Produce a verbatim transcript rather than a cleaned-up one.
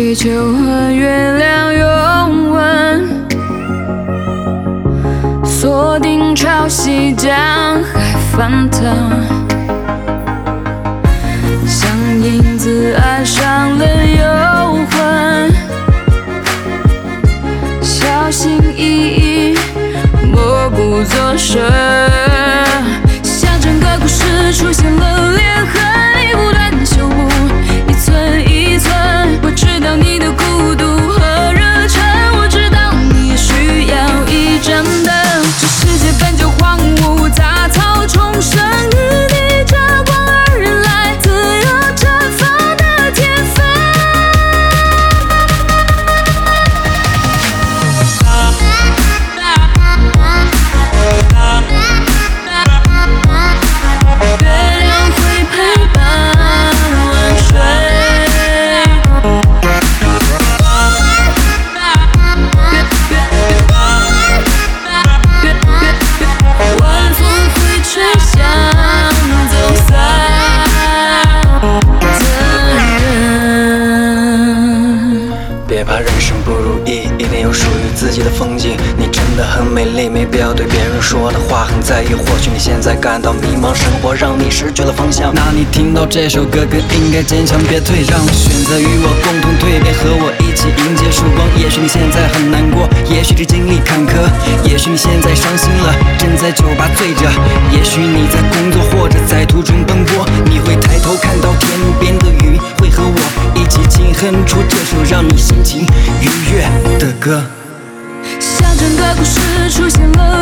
地球和月亮拥吻，锁定潮汐将海翻腾，像影子爱上了幽魂，小心翼翼，默不作声，像整个故事出现了裂痕，你不断的修补，一寸一寸。我知道你的孤独和热忱，我知道你也需要一盏灯。这世界本就荒芜，杂草丛生，与你这光而来，自由绽放的天分。月亮会陪伴晚睡，晚风会吹向走散的人。 别怕人生不如意，一定有属于自己的风景。你真的很美丽，没必要对别人说的话很在意。或许你现在感到迷茫，生活让你失去了方向。那你听到这首歌更应该坚强，别退让，选择与我共同蜕变，和我一起迎接曙光。也许你现在很难过，也许是经历坎坷，也许你现在伤心了，正在酒吧醉着。也许你在工作或者在途中奔波，你会抬头看到天边的云，会和我一起轻哼出这首让你心情愉悦的歌。 像整个故事出现了